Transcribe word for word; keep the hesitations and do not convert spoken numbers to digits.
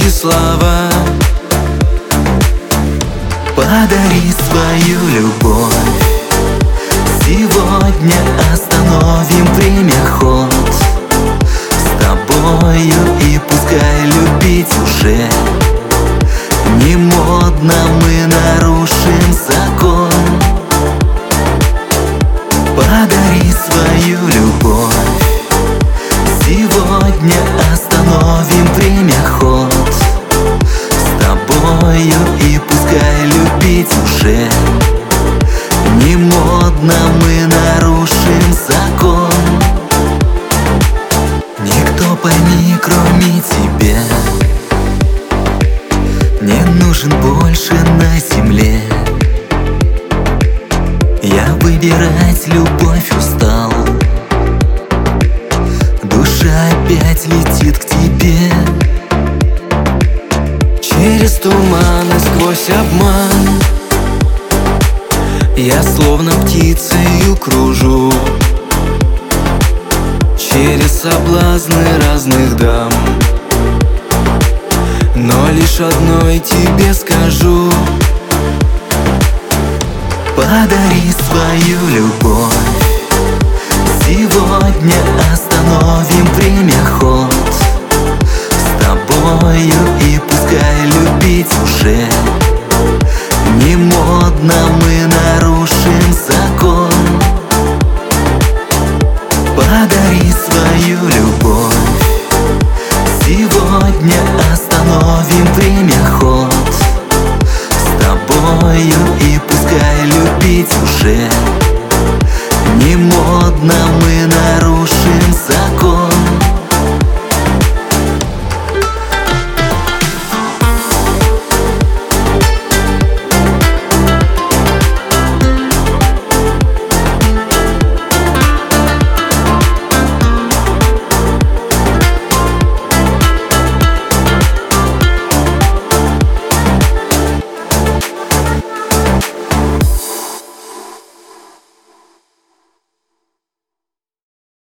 эти слова. Подари свою любовь. Сегодня остановим время ход с тобою, и пускай любить уже не модно, мы нарушим закон. Подари свою любовь. Сегодня остановим время ход с тобою, и пускай любить уже не модно, мы нарушим закон. Никто пойми, кроме тебя, не нужен больше на земле. Я выбирать любовь устал, душа опять летит к тебе. Через туман и сквозь обман я словно птицею кружу, через соблазны разных дам, но лишь одной тебе скажу. Подари свою любовь. Сегодня остановим время ход с тобою, и пускай любить уже не модно, мы на